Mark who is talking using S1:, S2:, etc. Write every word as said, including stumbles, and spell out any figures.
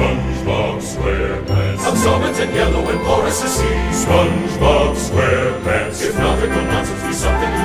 S1: SpongeBob SquarePants.
S2: Absorbent and yellow and porous as sea.
S1: SpongeBob SquarePants.
S2: If nautical nonsense be something